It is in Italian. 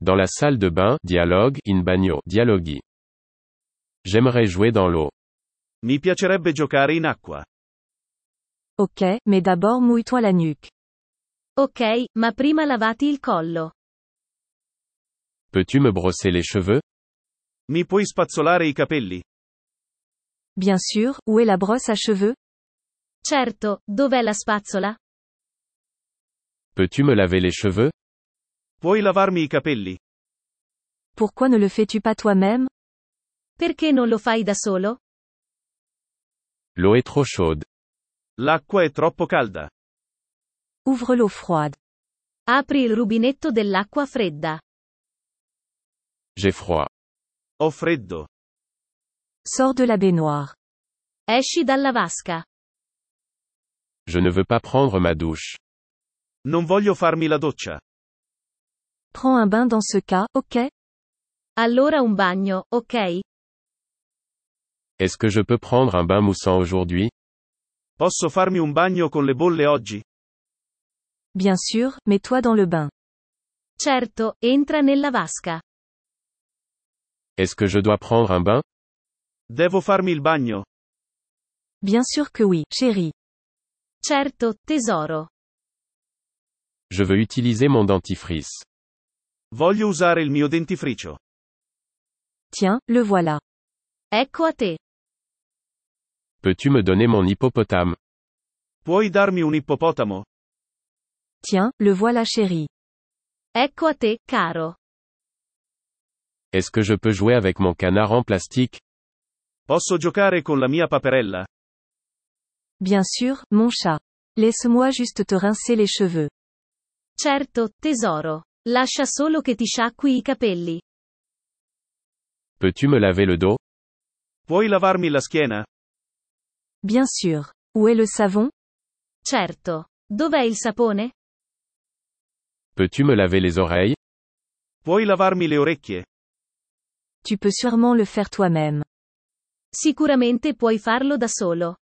Dans la salle de bain, dialogue, in bagno, dialoghi. J'aimerais jouer dans l'eau. Mi piacerebbe giocare in acqua. Ok, mais d'abord mouille-toi la nuque. Ok, ma prima lavati il collo. Peux-tu me brosser les cheveux? Mi puoi spazzolare i capelli? Bien sûr, où est la brosse à cheveux? Certo, dov'è la spazzola? Peux-tu me laver les cheveux? Puoi lavarmi i capelli? Pourquoi ne le fais-tu pas toi-même? Perché non lo fai da solo? L'eau est trop chaude. L'acqua è troppo calda. Ouvre l'eau froide. Apri il rubinetto dell'acqua fredda. J'ai froid. Ho freddo. Sors de la baignoire. Esci dalla vasca. Je ne veux pas prendre ma douche. Non voglio farmi la doccia. Prends un bain dans ce cas, ok? Allora un bagno, ok? Est-ce que je peux prendre un bain moussant aujourd'hui? Posso farmi un bagno con le bolle oggi? Bien sûr, mets-toi dans le bain. Certo, entra nella vasca. Est-ce que je dois prendre un bain? Devo farmi il bagno? Bien sûr que oui, chérie. Certo, tesoro. Je veux utiliser mon dentifrice. Voglio usare il mio dentifricio. Tiens, le voilà. Ecco a te. Peux-tu me donner mon hippopotame? Puoi darmi un ippopotamo? Tiens, le voilà chérie. Ecco a te, caro. Est-ce que je peux jouer avec mon canard en plastique? Posso giocare con la mia paperella? Bien sûr, mon chat. Laisse-moi juste te rincer les cheveux. Certo, tesoro. Lascia solo che ti sciacqui i capelli. Peux-tu me laver le dos? Puoi lavarmi la schiena? Bien sûr. Où est le savon? Certo. Dov'è il sapone? Peux-tu me laver les oreilles? Puoi lavarmi le orecchie? Tu peux sûrement le faire toi-même. Sicuramente puoi farlo da solo.